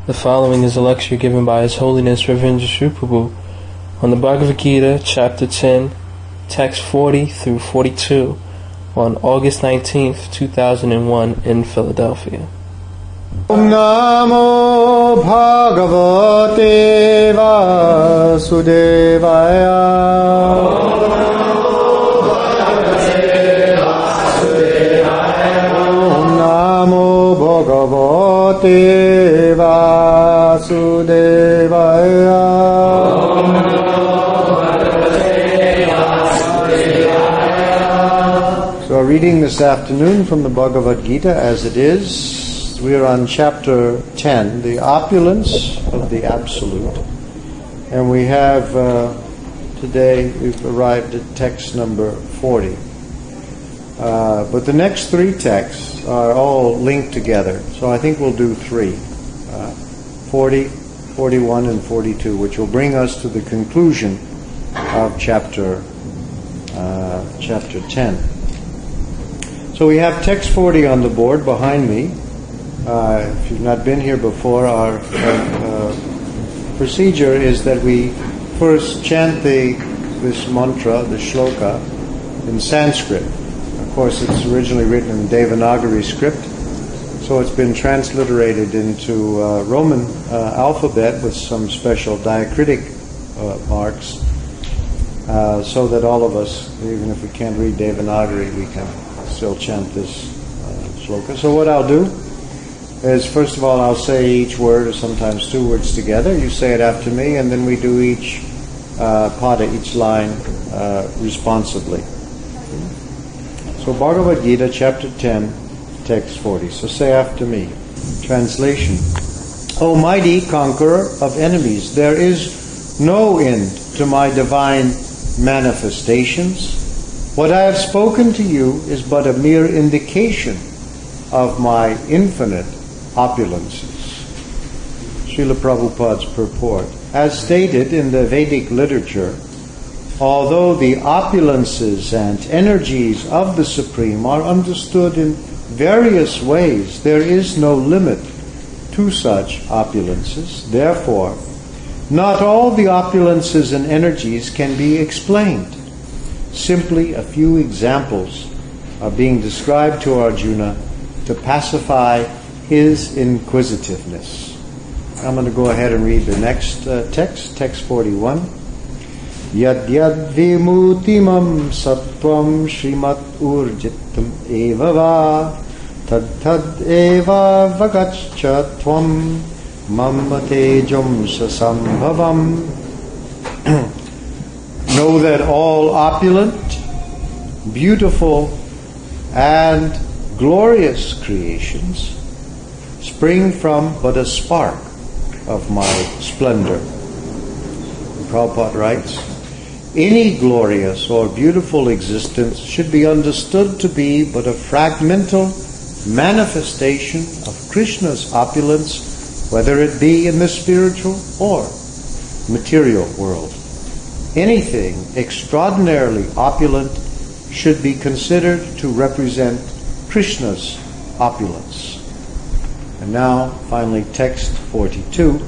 The following is a lecture given by His Holiness Reverend Sri Prabhu on the Bhagavad Gita, Chapter 10, Text 40 through 42, on August 19th, 2001 in Philadelphia. Om Namo Bhagavate Vasudevaya. Bhagavate Vasudevaya. So our reading this afternoon from the Bhagavad Gita as it is, we are on chapter 10, the opulence of the Absolute. And we have, today we've arrived at text number 40. But the next three texts are all linked together, so I think we'll do three, 40, 41, and 42, which will bring us to the conclusion of chapter 10. So we have text 40 on the board behind me. If you've not been here before, our procedure is that we first chant this mantra, the shloka, in Sanskrit. Of course, it's originally written in Devanagari script, so it's been transliterated into Roman alphabet with some special diacritic marks, so that all of us, even if we can't read Devanagari, we can still chant this shloka. So what I'll do is, first of all, I'll say each word, or sometimes two words together. You say it after me, and then we do each pada, each line, responsibly. So Bhagavad Gita, chapter 10, text 40. So say after me. Translation. O mighty conqueror of enemies, there is no end to my divine manifestations. What I have spoken to you is but a mere indication of my infinite opulences. Srila Prabhupada's purport. As stated in the Vedic literature, although the opulences and energies of the Supreme are understood in various ways, there is no limit to such opulences. Therefore, not all the opulences and energies can be explained. Simply a few examples are being described to Arjuna to pacify his inquisitiveness. I'm going to go ahead and read the next text 41. Yad yad vimutimam sattvam shrimat urjitam eva va tad tad eva vagaccha tvam mammatejam sasambhavam. Know that all opulent, beautiful, and glorious creations spring from but a spark of my splendor. Prabhupada writes, any glorious or beautiful existence should be understood to be but a fragmental manifestation of Krishna's opulence, whether it be in the spiritual or material world. Anything extraordinarily opulent should be considered to represent Krishna's opulence. And now, finally, text 42.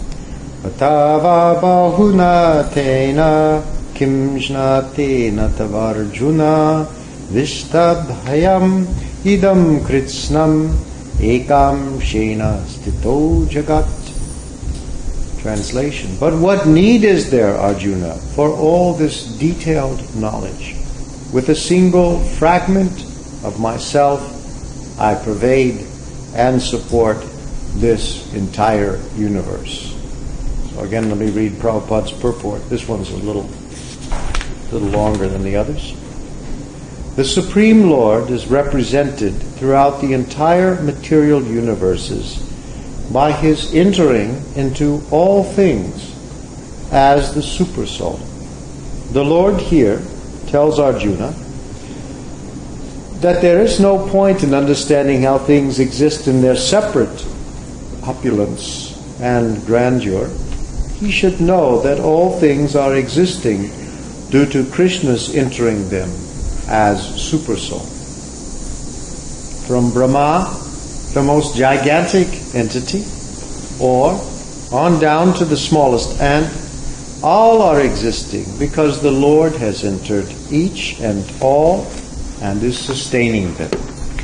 Atava bahuna tena kim jnatena tavarjuna vishtadhayam idam kritsnam ekam shena stito jagat. Translation. But what need is there, Arjuna, for all this detailed knowledge? With a single fragment of myself, I pervade and support this entire universe. So again, let me read Prabhupada's purport. This one's a little longer than the others. The Supreme Lord is represented throughout the entire material universes by His entering into all things as the Supersoul. The Lord here tells Arjuna that there is no point in understanding how things exist in their separate opulence and grandeur. He should know that all things are existing due to Krishna's entering them as Supersoul. From Brahma, the most gigantic entity, or on down to the smallest ant, all are existing because the Lord has entered each and all and is sustaining them.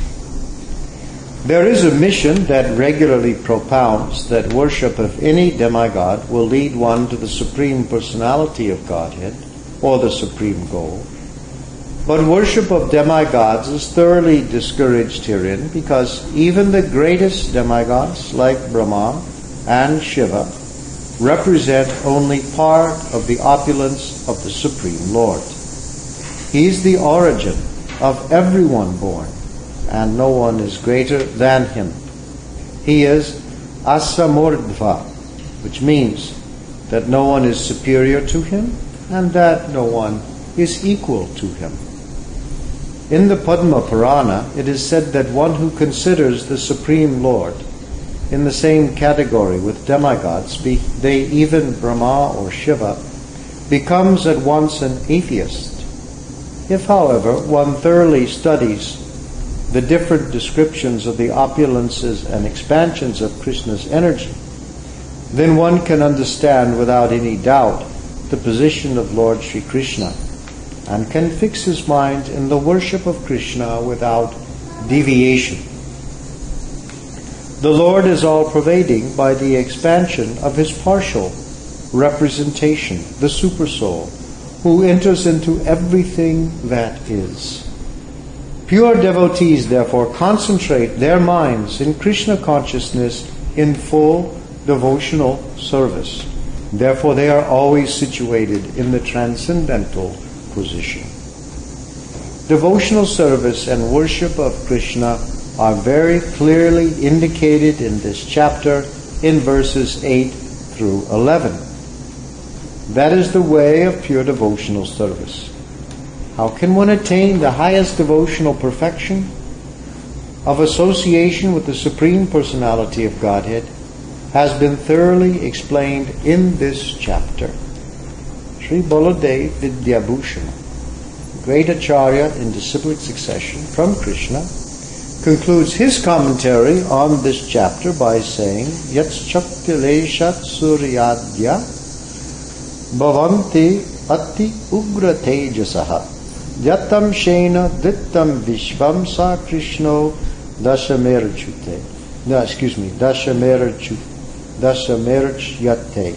There is a mission that regularly propounds that worship of any demigod will lead one to the Supreme Personality of Godhead, or the Supreme Goal. But worship of demigods is thoroughly discouraged herein, because even the greatest demigods, like Brahma and Shiva, represent only part of the opulence of the Supreme Lord. He is the origin of everyone born, and no one is greater than him. He is Asamurdva, which means that no one is superior to him and that no one is equal to him. In the Padma Purana, it is said that one who considers the Supreme Lord in the same category with demigods, be they even Brahma or Shiva, becomes at once an atheist. If, however, one thoroughly studies the different descriptions of the opulences and expansions of Krishna's energy, then one can understand without any doubt the position of Lord Sri Krishna and can fix his mind in the worship of Krishna without deviation. The Lord is all-pervading by the expansion of his partial representation, the Supersoul, who enters into everything that is. Pure devotees, therefore, concentrate their minds in Krishna consciousness in full devotional service. Therefore, they are always situated in the transcendental position. Devotional service and worship of Krishna are very clearly indicated in this chapter in verses 8 through 11. That is the way of pure devotional service. How can one attain the highest devotional perfection of association with the Supreme Personality of Godhead has been thoroughly explained in this chapter. Sri Baladev Vidyabhushan, great Acharya in disciplic succession from Krishna, concludes his commentary on this chapter by saying, Yat Shaktileshat Suryadya Bhavanti Ati Ugra Tejasaha Yatam Shena Dittam Vishvam Sa Krishno Dashamerachute. Dashamerachyate.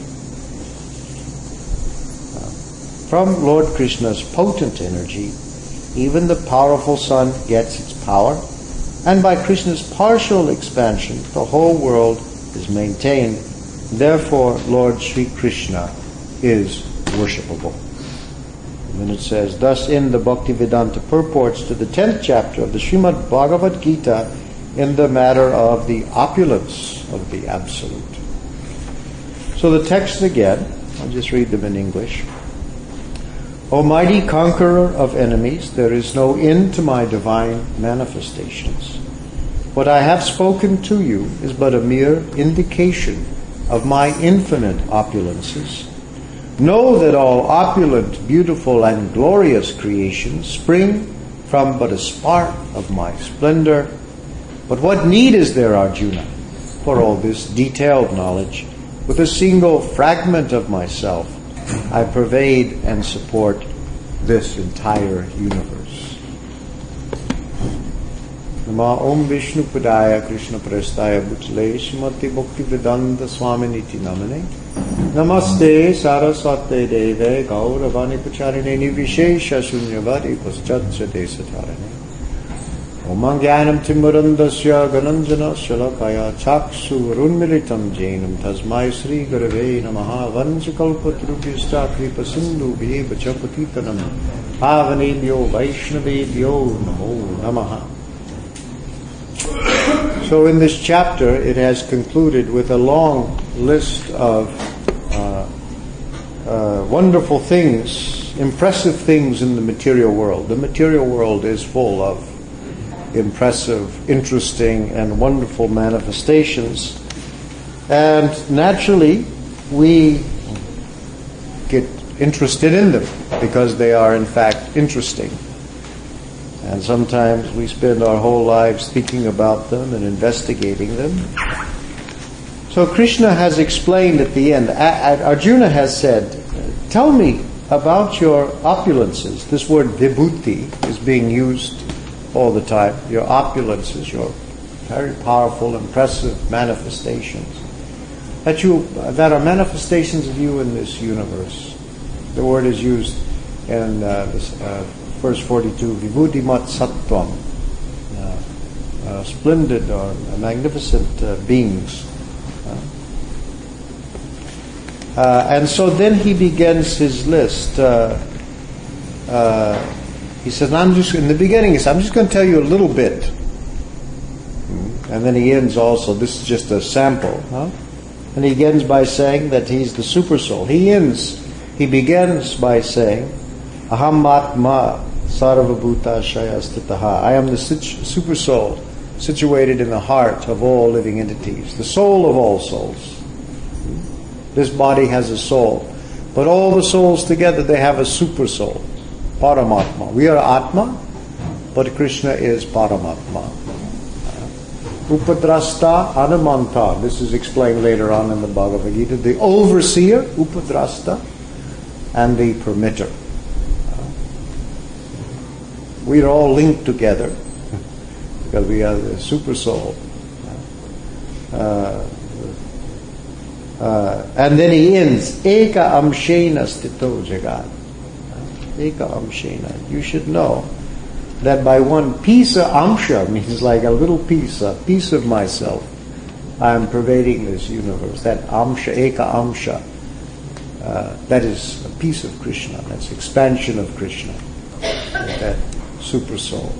From Lord Krishna's potent energy, even the powerful sun gets its power, and by Krishna's partial expansion, the whole world is maintained. Therefore, Lord Sri Krishna is worshipable. And then it says, thus in the Bhaktivedanta purports to the 10th chapter of the Srimad Bhagavad Gita in the matter of the opulence of the Absolute. So the text again, I'll just read them in English. O mighty conqueror of enemies, there is no end to my divine manifestations. What I have spoken to you is but a mere indication of my infinite opulences. Know that all opulent, beautiful, and glorious creations spring from but a spark of my splendor. But what need is there, Arjuna, for all this detailed knowledge? With a single fragment of myself, I pervade and support this entire universe. Nama Om Vishnu Padaya Krishna Prestaya Bhutale Srimati Bhaktivedanta Swaminiti Namane Namaste Saraswate Deve Gauravani Pacharine Nivishesha Shunyavadi Paschatcha Desatarane Om Jnanam Timurandasya Gananjana Shalakaya Chaksu Runmilitam Jainam Tasmai Sri Gurave Namaha Vanchakalpatrubhyasta Kripa Sindhu Bheva Chapatitanam Pavanebhyo Vaishnavebhyo Namo Namaha. So in this chapter it has concluded with a long list of wonderful things, impressive things in the material world. The material world is full of impressive, interesting, and wonderful manifestations. And naturally, we get interested in them because they are in fact interesting. And sometimes we spend our whole lives thinking about them and investigating them. So Krishna has explained at the end, Arjuna has said, tell me about your opulences. This word vibhuti is being used all the time. Your opulences, your very powerful, impressive manifestations. That are manifestations of you in this universe. The word is used in verse 42, vibhuti mat sattvam. Splendid or magnificent beings. And so then he begins his list. He says, in the beginning, he says, I'm just going to tell you a little bit. And then he ends also, this is just a sample. And he begins by saying that he's the super soul. He begins by saying, Aham Atma Sarvabhuta Shayastitaha. I am the super soul situated in the heart of all living entities, the soul of all souls. This body has a soul, but all the souls together, they have a super soul, Paramatma. We are Atma, but Krishna is Paramatma. Upadrasta Anumanta. This is explained later on in the Bhagavad Gita. The overseer, Upadrasta, and the permitter. We are all linked together because we are the super soul. And then he ends, Eka Amshena Stito Jagat. Eka Amshena. You should know that by one piece of Amsha, means like a little piece, a piece of myself, I am pervading this universe. That Amsha, Eka Amsha, that is a piece of Krishna. That's expansion of Krishna. That super soul.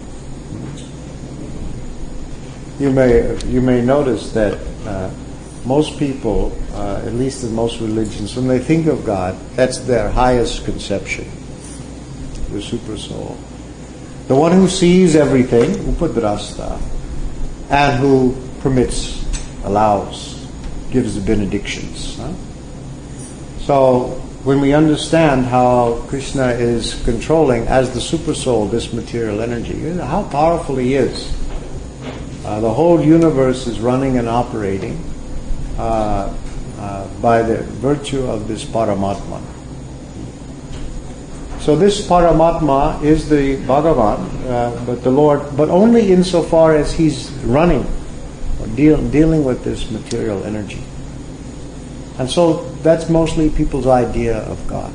You may notice that most people, at least in most religions, when they think of God, that's their highest conception, the super soul. The one who sees everything, Upadrasta, and who permits, allows, gives the benedictions. So when we understand how Krishna is controlling as the super soul this material energy, how powerful he is. The whole universe is running and operating by the virtue of this Paramatma. So this Paramatma is the Bhagavan, but the Lord, but only insofar as he's running or dealing with this material energy. And so that's mostly people's idea of God.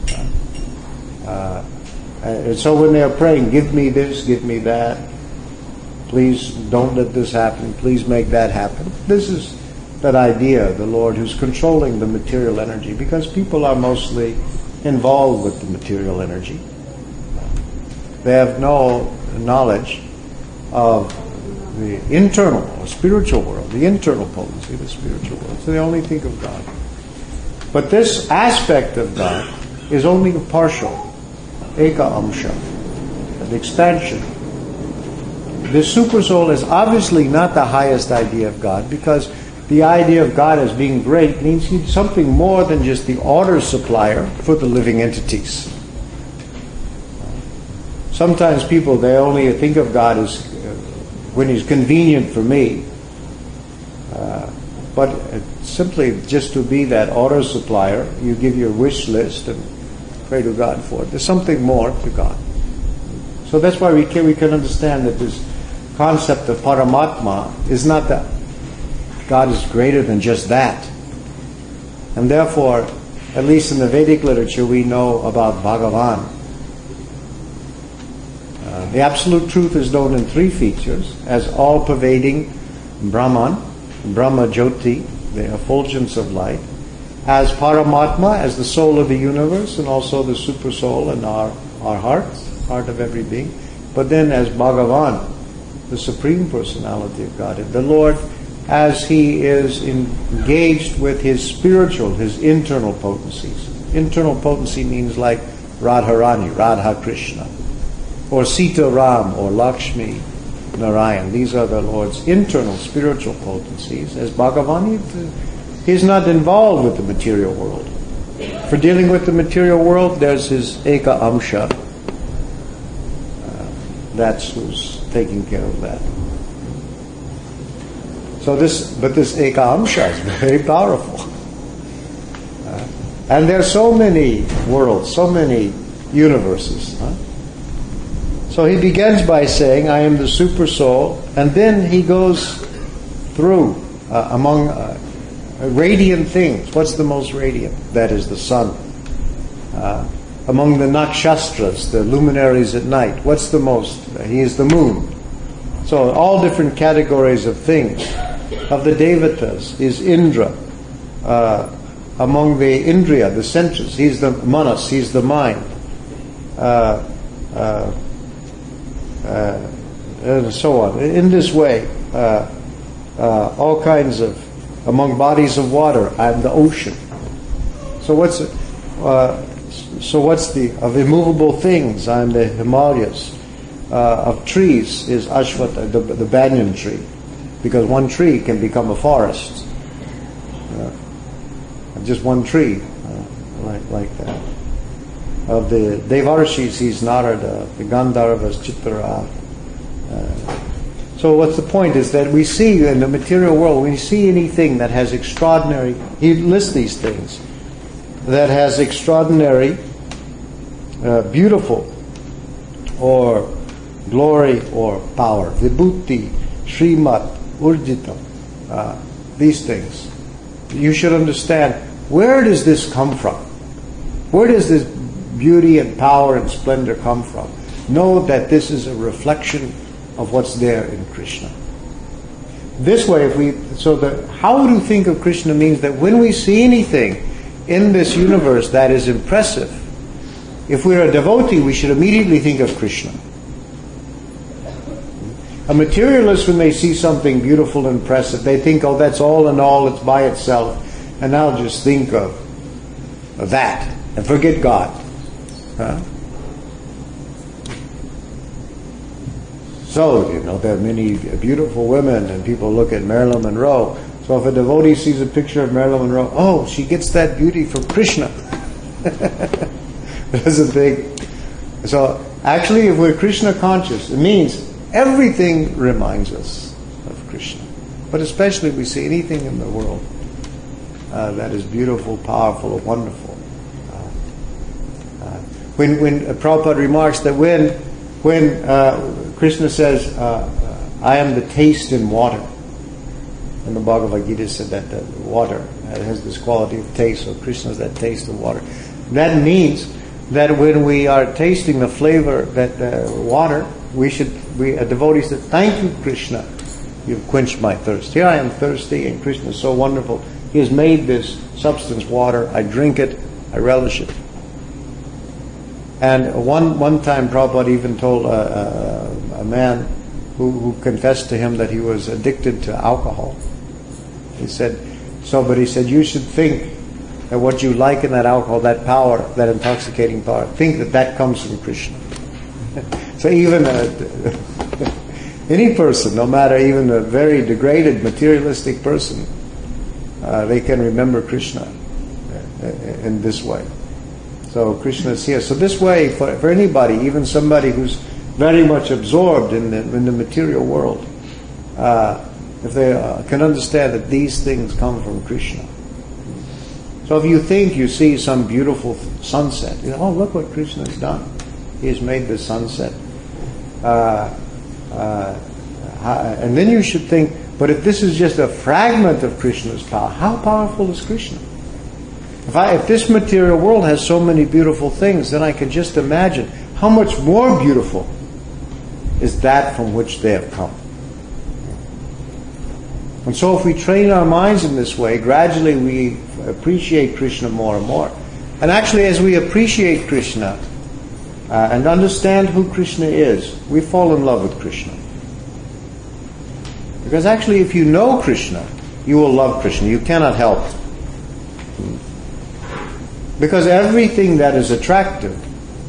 And so when they're praying, give me this, give me that, please don't let this happen, please make that happen. This is that idea, the Lord who's controlling the material energy, because people are mostly involved with the material energy. They have no knowledge of the internal or spiritual world, the internal potency of the spiritual world. So they only think of God. But this aspect of God is only partial, Eka Amsha, the expansion. The super soul is obviously not the highest idea of God, because the idea of God as being great means he's something more than just the order supplier for the living entities. Sometimes people, they only think of God as when he's convenient for me. But simply just to be that order supplier, you give your wish list and pray to God for it. There's something more to God. So that's why we can understand that this concept of Paramatma is not that God is greater than just that. And therefore, at least in the Vedic literature, we know about Bhagavan. The absolute truth is known in three features: as all-pervading Brahman, Brahma Jyoti, the effulgence of light; as Paramatma, as the soul of the universe, and also the super soul in our hearts, heart of every being; but then as Bhagavan, the Supreme Personality of Godhead, the Lord, as he is engaged with his spiritual, his internal potencies. Internal potency means like Radharani, Radha Krishna, or Sita Ram, or Lakshmi Narayan. These are the Lord's internal spiritual potencies. As Bhagavan, he's not involved with the material world. For dealing with the material world, there's his Eka Amsha. That's who's taking care of that. But this Eka-amsha is very powerful. And there are so many worlds, so many universes. So he begins by saying, I am the super soul, and then he goes through among radiant things. What's the most radiant? That is the sun. Among the nakshastras, the luminaries at night, what's the most? He is the moon. So all different categories of things. Of the devatas is Indra. Among the Indriya, the senses, he's the manas, he's the mind. And so on. In this way, all kinds of, among bodies of water, I'm the ocean. So what's of immovable things, I'm the Himalayas. Of trees is Ashwata, the banyan tree, because one tree can become a forest. Just one tree, like that. Of the Devarshis, he's Narada, the Gandharvas, Chitra. So what's the point is that we see in the material world, when we see anything that has extraordinary, he lists these things, that has extraordinary, beautiful, or glory or power. Vibhuti, Srimat, Urjita, these things. You should understand, where does this come from? Where does this beauty and power and splendor come from? Know that this is a reflection of what's there in Krishna. This way, how to think of Krishna means that when we see anything in this universe that is impressive, if we're a devotee, we should immediately think of Krishna. A materialist, when they see something beautiful and impressive, they think, oh, that's all in all, it's by itself, and I'll just think of that and forget God. So, there are many beautiful women, and people look at Marilyn Monroe. So if a devotee sees a picture of Marilyn Monroe, oh, she gets that beauty from Krishna. Doesn't think. So actually, if we're Krishna conscious, it means everything reminds us of Krishna. But especially if we see anything in the world that is beautiful, powerful, wonderful. When Prabhupada remarks that when Krishna says, I am the taste in water, and the Bhagavad Gita said that water has this quality of taste, so Krishna is that taste of water. That means that when we are tasting the flavor, that water, a devotee said, thank you, Krishna, you've quenched my thirst. Here I am thirsty, and Krishna is so wonderful. He has made this substance water. I drink it, I relish it. And one time Prabhupada even told a man who confessed to him that he was addicted to alcohol. He said, you should think that what you like in that alcohol, that power, that intoxicating power, think that comes from Krishna. So even any person, no matter even a very degraded materialistic person, they can remember Krishna in this way. So Krishna is here. So this way, for anybody, even somebody who's very much absorbed in the material world, if they can understand that these things come from Krishna. So if you think you see some beautiful sunset, oh, look what Krishna has done. He has made this sunset. And then you should think, but if this is just a fragment of Krishna's power, how powerful is Krishna? If this material world has so many beautiful things, then I can just imagine how much more beautiful is that from which they have come. And so if we train our minds in this way, gradually we appreciate Krishna more and more. And actually, as we appreciate Krishna and understand who Krishna is, we fall in love with Krishna. Because actually, if you know Krishna, you will love Krishna. You cannot help it. Because everything that is attractive,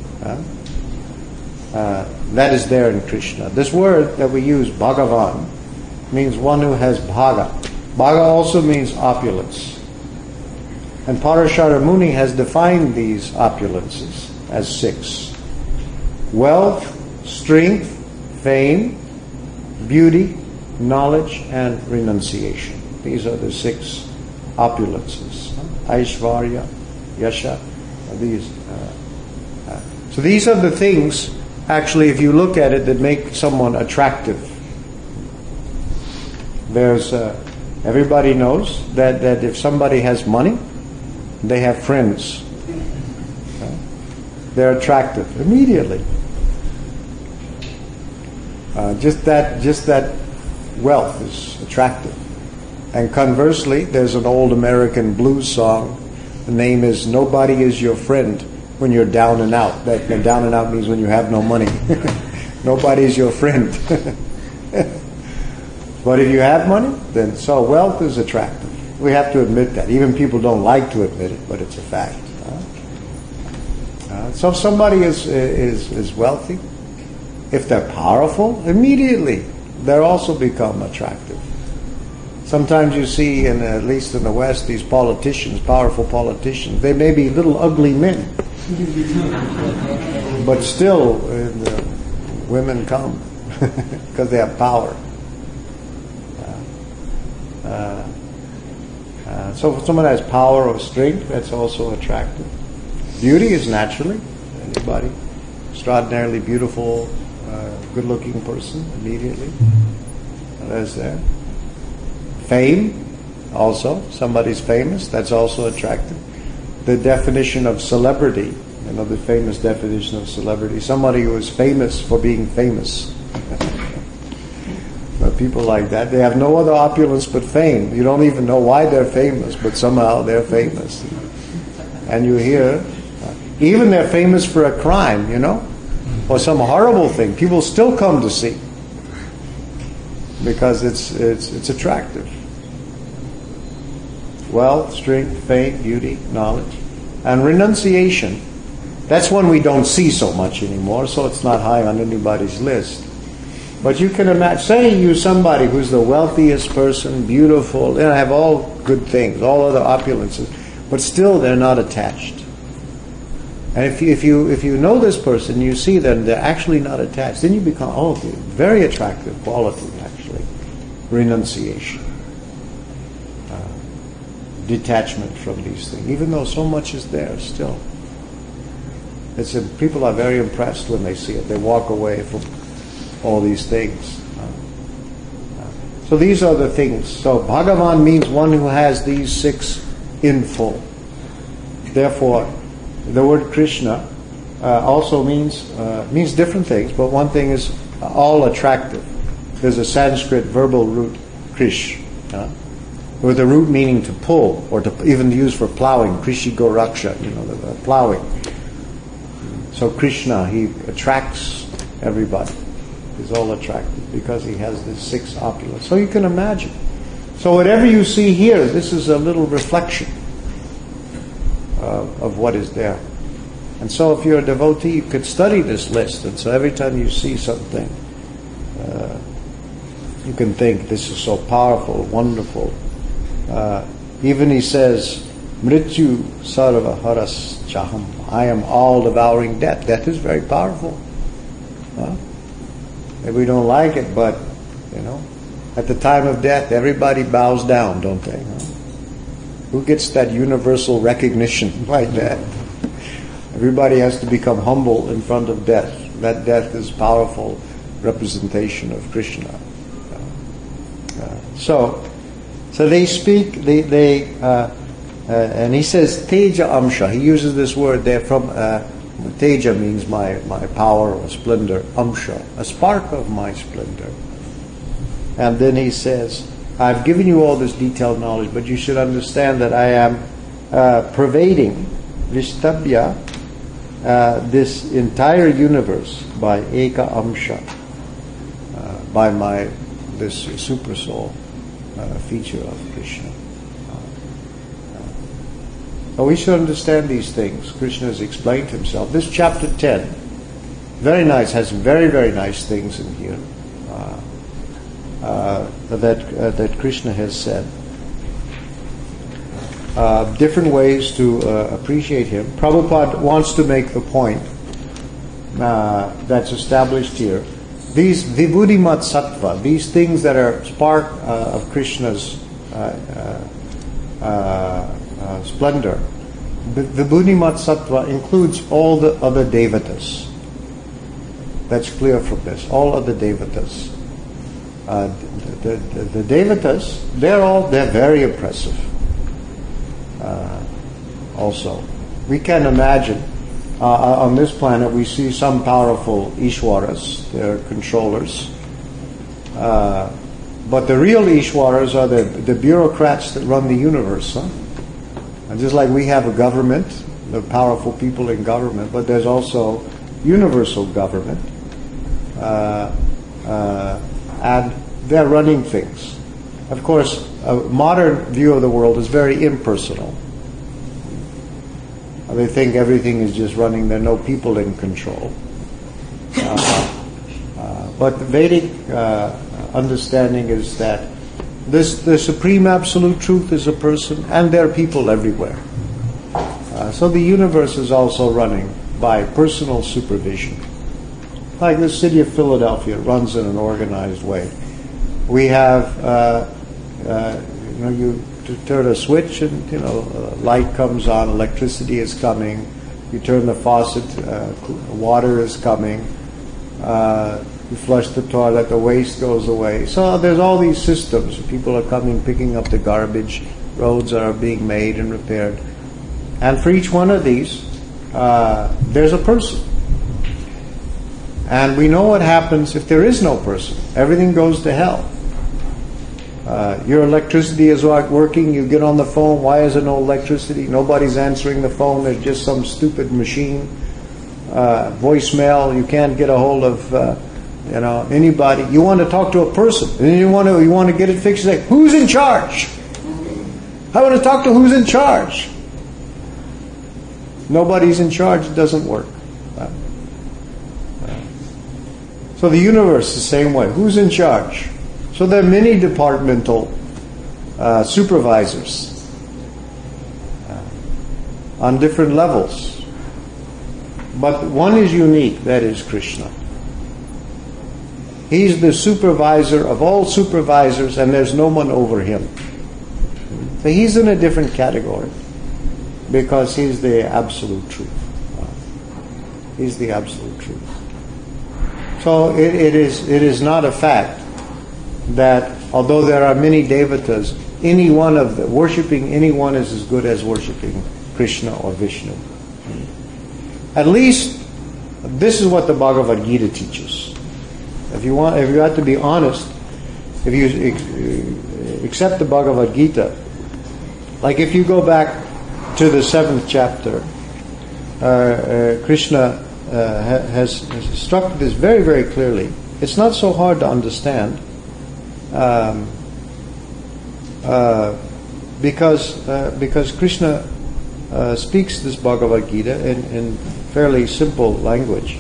that is there in Krishna. This word that we use, Bhagavan, means one who has bhaga. Bhaga also means opulence. And Parashara Muni has defined these opulences as 6. Wealth, strength, fame, beauty, knowledge, and renunciation. These are the 6 opulences. Aishvarya, Yasha, these. So these are the things, actually, if you look at it, that make someone attractive. There's, everybody knows that if somebody has money, they have friends. They're attractive immediately. Just that wealth is attractive. And conversely, there's an old American blues song. The name is "Nobody Is Your Friend When You're Down and Out." That down and out means when you have no money. Nobody is your friend. But if you have money, then so wealth is attractive. We have to admit that. Even people don't like to admit it, but it's a fact. So if somebody is wealthy, if they're powerful, immediately they'll also become attractive. Sometimes you see, at least in the West, these politicians, powerful politicians, they may be little ugly men. But still, women come because they have power. So if someone has power or strength, that's also attractive. Beauty is naturally, anybody, extraordinarily beautiful, good-looking person, immediately, that's there. Fame, also, somebody's famous, that's also attractive. The definition of celebrity, the famous definition of celebrity, somebody who is famous for being famous. But people like that, they have no other opulence but fame. You don't even know why they're famous, but somehow they're famous. And you hear, even they're famous for a crime, or some horrible thing, people still come to see because it's attractive. Wealth, strength, fame, beauty, knowledge, and renunciation. That's one we don't see so much anymore, so it's not high on anybody's list. But you can imagine, say you're somebody who's the wealthiest person, beautiful, have all good things, all other opulences, but still they're not attached. And if you know this person, you see them, they're actually not attached, then you become, very attractive quality, actually. Renunciation. Detachment from these things, even though so much is there still. People are very impressed when they see it. They walk away from all these things. So these are the things. So Bhagavan means one who has these 6 in full. Therefore, the word Krishna also means different things, but one thing is all attractive. There's a Sanskrit verbal root, krish, with a root meaning to pull, or to even use for plowing, krishi goraksha, the plowing. So Krishna, he attracts everybody. He's all attractive because he has this 6 opulence. So you can imagine. So whatever you see here, this is a little reflection of what is there. And so if you're a devotee, you could study this list. And so every time you see something, you can think, this is so powerful, wonderful. Even he says, Mrityu sarva haras chaham. I am all devouring death. Death is very powerful. We don't like it, but, at the time of death, everybody bows down, don't they? Who gets that universal recognition like that? Everybody has to become humble in front of death. That death is powerful representation of Krishna. So they speak, and he says Teja Amsha. He uses this word there from Teja means my power or splendor. Amsha, a spark of my splendor. And then he says, I've given you all this detailed knowledge, but you should understand that I am pervading Vishtabhya, this entire universe by Eka Amsha, by this super soul feature of Krishna. So we should understand these things. Krishna has explained himself. This chapter 10, very nice, has very, very nice things in here that Krishna has said. Different ways to appreciate him. Prabhupada wants to make the point that's established here these vibhudimat sattva, these things that are spark of Krishna's splendor, vibhudimat sattva includes all the other devatas. That's clear from this. All other devatas. The devatas, they're very impressive. Also, we can imagine on this planet we see some powerful Ishwaras, they're controllers. But the real Ishwaras are the bureaucrats that run the universe. Huh? And just like we have a government, the powerful people in government, but there's also universal government. And they're running things. Of course, a modern view of the world is very impersonal. They think everything is just running, there are no people in control. But the Vedic understanding is that the Supreme Absolute Truth is a person, and there are people everywhere. So the universe is also running by personal supervision. Like the city of Philadelphia runs in an organized way. We have, you turn a switch and, light comes on, electricity is coming. You turn the faucet, water is coming. You flush the toilet, the waste goes away. So there's all these systems. People are coming, picking up the garbage. Roads are being made and repaired. And for each one of these, there's a person. And we know what happens if there is no person. Everything goes to hell. Your electricity is not working, you get on the phone, why is there no electricity? Nobody's answering the phone, there's just some stupid machine. Voicemail, you can't get a hold of anybody. You want to talk to a person, and you want to get it fixed. You say, who's in charge? I want to talk to who's in charge. Nobody's in charge, it doesn't work. So the universe is the same way. Who's in charge? So there are many departmental supervisors on different levels. But one is unique, that is Krishna. He's the supervisor of all supervisors, and there's no one over him. So he's in a different category because he's the absolute truth. He's the absolute truth. So it is not a fact that although there are many devatas, any one of them, worshipping anyone is as good as worshipping Krishna or Vishnu. At least this is what the Bhagavad Gita teaches. If you have to be honest, if you accept the Bhagavad Gita, like if you go back to the 7th chapter, Krishna has struck this very, very clearly. It's not so hard to understand because Krishna speaks this Bhagavad Gita in fairly simple language,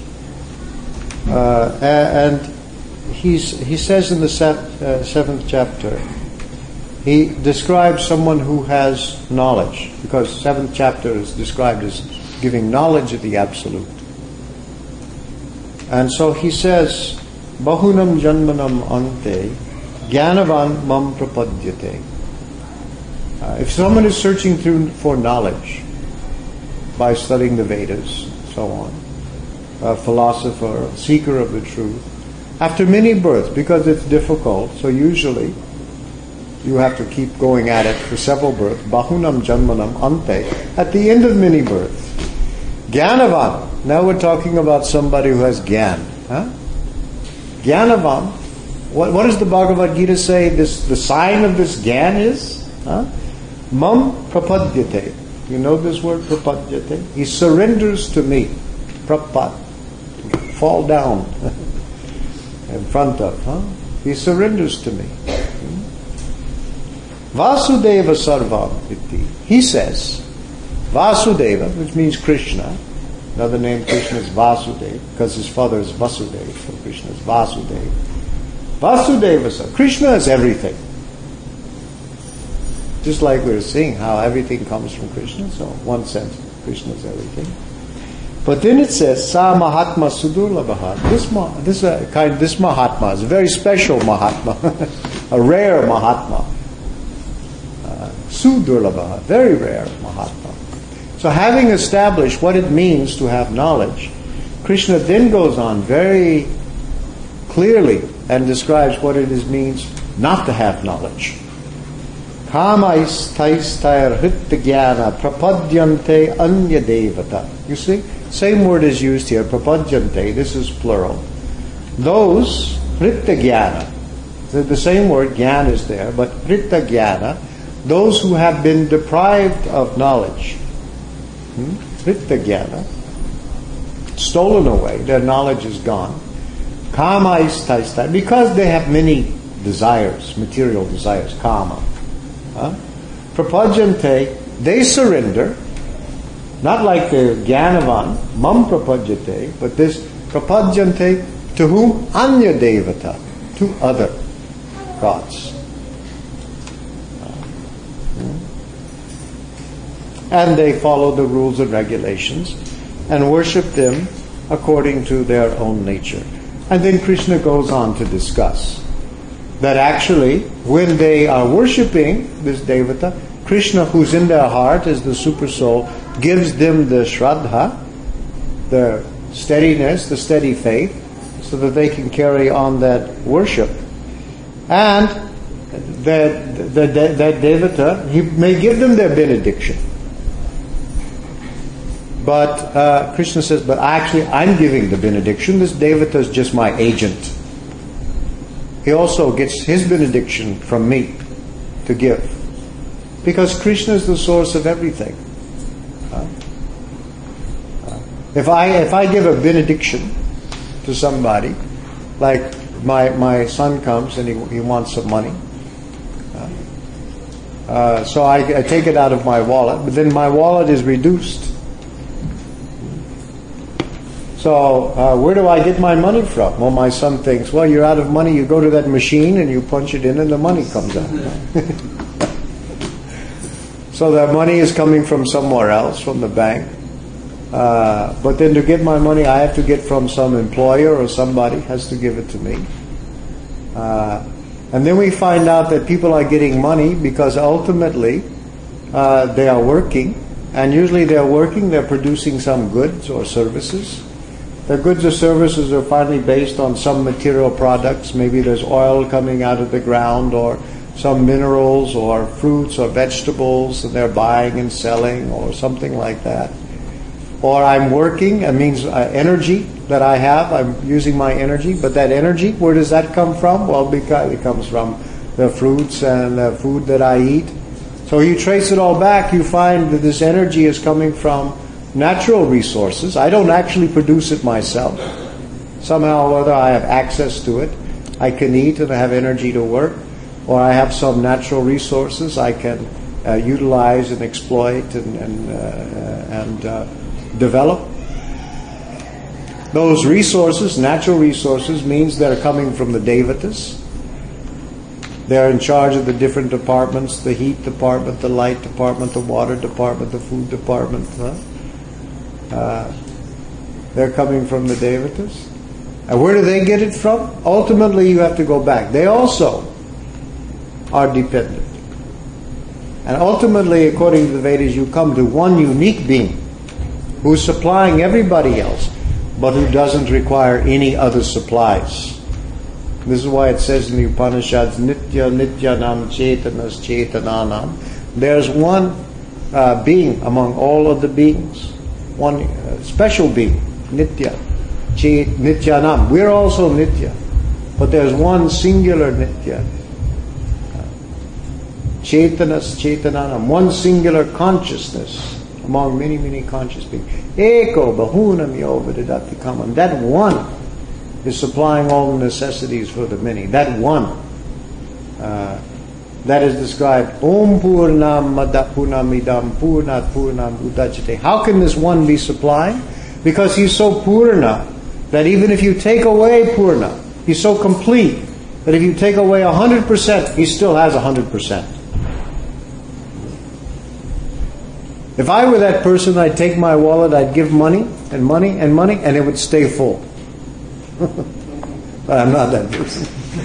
and he says in the 7th chapter, he describes someone who has knowledge, because 7th chapter is described as giving knowledge of the Absolute. And so he says, Bahunam janmanam ante Jnanavan mam prapadyate. If someone is searching for knowledge by studying the Vedas, so on, a philosopher, a seeker of the truth, after many births, because it's difficult, so usually you have to keep going at it for several births, Bahunam janmanam ante, at the end of many births. Jnanavan, now we're talking about somebody who has Gyan. Jnanavan, what does the Bhagavad Gita say the sign of this Gyan is? Mam prapadyate. You know this word prapadyate? He surrenders to me. Prapad. Fall down in front of. He surrenders to me. Vasudeva sarvam iti. He says, Vasudeva, which means Krishna. Another name Krishna is Vasudeva, because his father is Vasudeva, so Krishna is Vasudeva. Vasudeva sarvam. Krishna is everything. Just like we were seeing how everything comes from Krishna, so in one sense, Krishna is everything. But then it says, Sa Mahatma Sudurlabha. This Mahatma is a very special Mahatma, a rare Mahatma. Sudurlabha, very rare Mahatma. So having established what it means to have knowledge, Krishna then goes on very clearly and describes what it means not to have knowledge. Kamaistaistayar hritta prapadyante anya devata. You see, same word is used here, prapadyante, this is plural. Those, hritta jnana, the same word, jnana is there, but hritta jnana, those who have been deprived of knowledge, hritta jnana, stolen away, their knowledge is gone. Kama istaista, because they have many desires, material desires, kama. Prapajante, they surrender, not like the Jnanavan, mam prapajate, but this prapajante to whom? Anya devata, to other gods. And they follow the rules and regulations and worship them according to their own nature. And then Krishna goes on to discuss that actually when they are worshipping this devata, Krishna, who's in their heart as the super soul, gives them the shraddha, the steadiness, the steady faith, so that they can carry on that worship. And that devata, he may give them their benediction. But Krishna says, but actually I'm giving the benediction. This devata is just my agent. He also gets his benediction from me to give. Because Krishna is the source of everything. If I give a benediction to somebody, like my son comes and he wants some money, so I take it out of my wallet, but then my wallet is reduced. So where do I get my money from? Well, my son thinks, well, you're out of money, you go to that machine and you punch it in and the money comes out. So that money is coming from somewhere else, from the bank. But then to get my money, I have to get from some employer or somebody has to give it to me. And then we find out that people are getting money because ultimately they are working. And usually they're producing some goods or services. The goods or services are finally based on some material products. Maybe there's oil coming out of the ground or some minerals or fruits or vegetables and they're buying and selling or something like that. Or I'm working, it means energy that I have, I'm using my energy, but that energy, where does that come from? Well, because it comes from the fruits and the food that I eat. So you trace it all back, you find that this energy is coming from natural resources. I don't actually produce it myself. Somehow or other I have access to it. I can eat and I have energy to work. Or I have some natural resources I can utilize and exploit and develop. Those resources, natural resources, means they're coming from the devatas. They're in charge of the different departments, the heat department, the light department, the water department, the food department. They're coming from the devatas. And where do they get it from? Ultimately, you have to go back. They also are dependent. And ultimately, according to the Vedas, you come to one unique being who's supplying everybody else, but who doesn't require any other supplies. This is why it says in the Upanishads, Nitya Nityanam Chetanas Chetananam. There's one being among all of the beings. One special being, Nitya. Nityanam. We're also Nitya. But there's one singular Nitya. Chetanas Chetananam. One singular consciousness among many, many conscious beings. Eko Bahunam Yovedadati Kamam. That one is supplying all the necessities for the many. That one. That is described. Om Purnam Madapunamidam Purnat Purnam Udachate. How can this one be supplying? Because he's so Purna that even if you take away Purna, he's so complete that if you take away 100%, he still has 100%. If I were that person, I'd take my wallet, I'd give money and money and money, and it would stay full. But I'm not that person.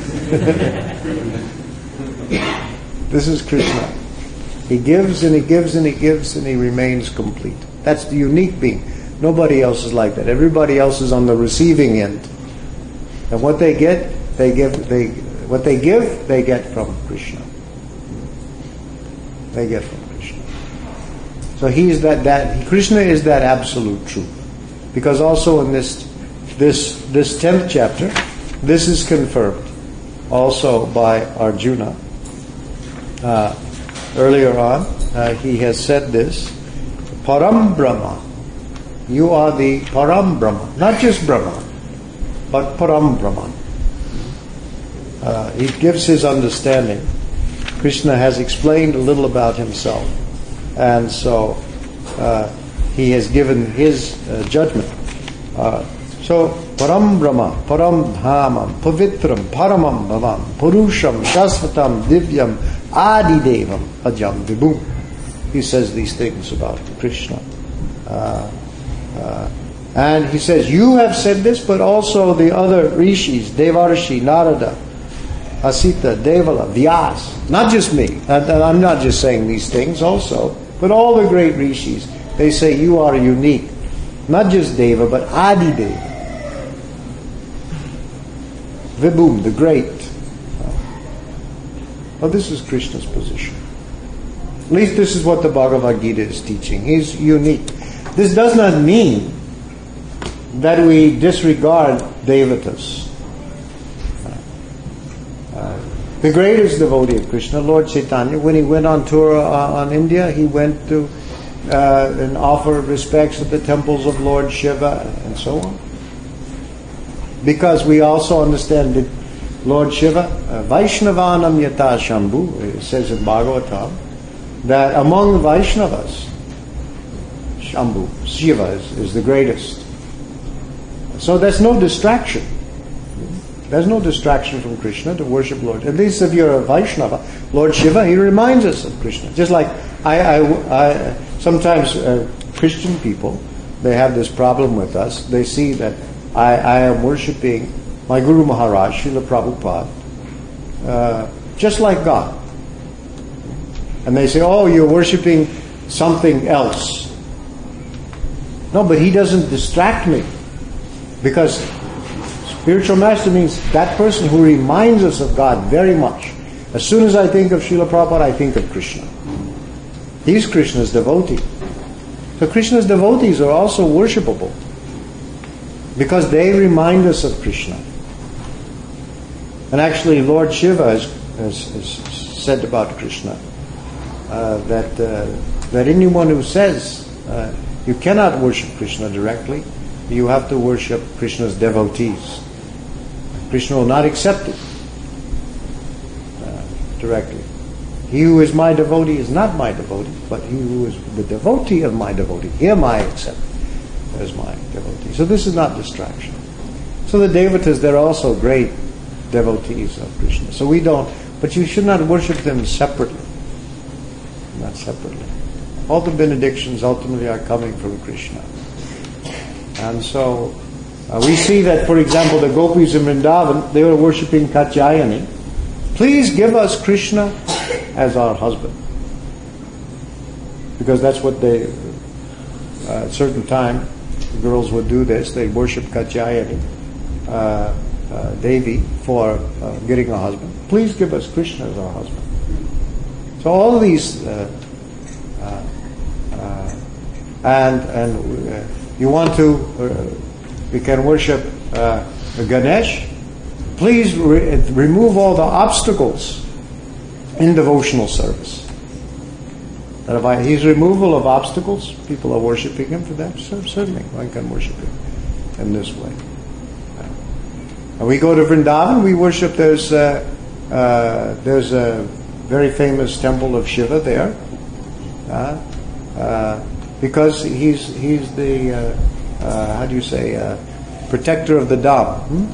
This is Krishna. He gives and he gives and he gives and he remains complete. That's the unique being. Nobody else is like that. Everybody else is on the receiving end. And what they get, they give. What they give, they get from Krishna. They get from Krishna. So he is that Krishna is that absolute truth. Because also in this 10th chapter, this is confirmed also by Arjuna. Earlier on, he has said this, Param Brahma. You are the Param Brahma. Not just Brahma, but Param Brahman. He gives his understanding. Krishna has explained a little about himself. And so he has given his judgment. So, Param Brahma, Param Dhamam, Pavitram, Paramam Bhavam, Purusham, Shasvatam, Divyam, Adidevam, Ajam Vibhum. He says these things about Krishna. And he says, you have said this, but also the other rishis, Devarshi, Narada, Asita, Devala, Vyas. Not just me. And I'm not just saying these things also, but all the great rishis. They say you are unique. Not just Deva, but Adideva. Vibhum, the great. Well, this is Krishna's position. At least this is what the Bhagavad Gita is teaching. He's unique. This does not mean that we disregard Devatas. The greatest devotee of Krishna, Lord Chaitanya, when he went on tour on India, he went to and offered respects at the temples of Lord Shiva and so on. Because we also understand that Lord Shiva, Vaishnavanam Yata Shambhu, it says in Bhagavatam, that among the Vaishnavas, Shambhu, Shiva is the greatest. So there's no distraction. There's no distraction from Krishna to worship Lord. At least if you're a Vaishnava, Lord Shiva, he reminds us of Krishna. Just like I sometimes Christian people, they have this problem with us. They see that I am worshipping my Guru Maharaj, Srila Prabhupada, just like God. And they say, oh, you're worshipping something else. No, but he doesn't distract me. Because spiritual master means that person who reminds us of God very much. As soon as I think of Srila Prabhupada, I think of Krishna. He's Krishna's devotee. So Krishna's devotees are also worshipable. Because they remind us of Krishna. And actually Lord Shiva has said about Krishna that anyone who says you cannot worship Krishna directly, you have to worship Krishna's devotees. Krishna will not accept it directly. He who is my devotee is not my devotee, but he who is the devotee of my devotee, him I accept as my devotee. So this is not distraction. So the Devatas, they're also great devotees of Krishna. So we don't, but you should not worship them separately. Not separately. All the benedictions ultimately are coming from Krishna. And so we see that, for example, the gopis in Vrindavan, they were worshipping Katyayani. Please give us Krishna as our husband. Because that's what they, at a certain time, the girls would do this. They'd worship Katyayani, Devi, for getting a husband. Please give us Krishna as our husband. So all of these, and you want to, we can worship Ganesh. Please remove all the obstacles in devotional service. That if his removal of obstacles, people are worshipping him for that. So certainly, one can worship him in this way. And we go to Vrindavan. We worship. There's a very famous temple of Shiva there, because he's the how do you say protector of the Dham.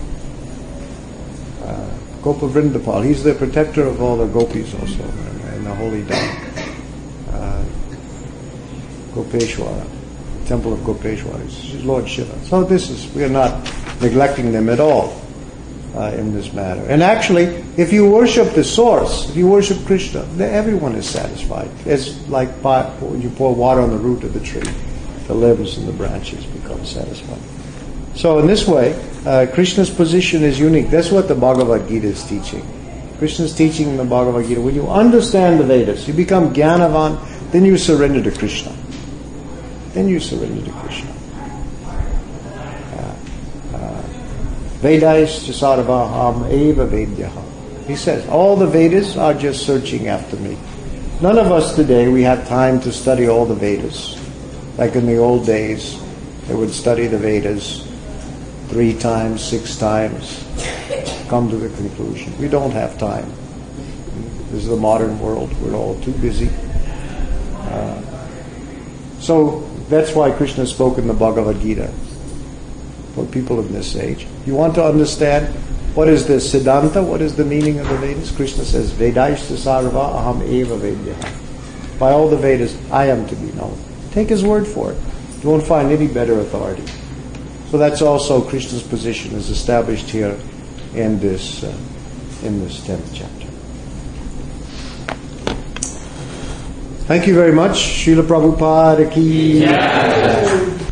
Gopa Vrindapal. He's the protector of all the gopis also, and the holy dam, Gopeshwara, temple of Gopeshwara. It's Lord Shiva. So we are not neglecting them at all in this matter. And actually, if you worship the source, if you worship Krishna, then everyone is satisfied. It's like when you pour water on the root of the tree, the limbs and the branches become satisfied. So in this way, Krishna's position is unique. That's what the Bhagavad Gita is teaching. Krishna's teaching in the Bhagavad Gita. When you understand the Vedas, you become Jnanavan, then you surrender to Krishna. Then you surrender to Krishna. Vedaish sarvaham eva vedyaha. He says, all the Vedas are just searching after me. None of us today, we have time to study all the Vedas. Like in the old days, they would study the Vedas 3 times, 6 times, come to the conclusion. We don't have time. This is the modern world. We're all too busy. So that's why Krishna spoke in the Bhagavad Gita for people in this age. You want to understand what is the Siddhanta, what is the meaning of the Vedas? Krishna says, Vedaishta sarva aham eva vedyaha. By all the Vedas, I am to be known. Take his word for it. You won't find any better authority. So that's also Krishna's position is established here in this 10th chapter. Thank you very much. Srila Prabhupada ki.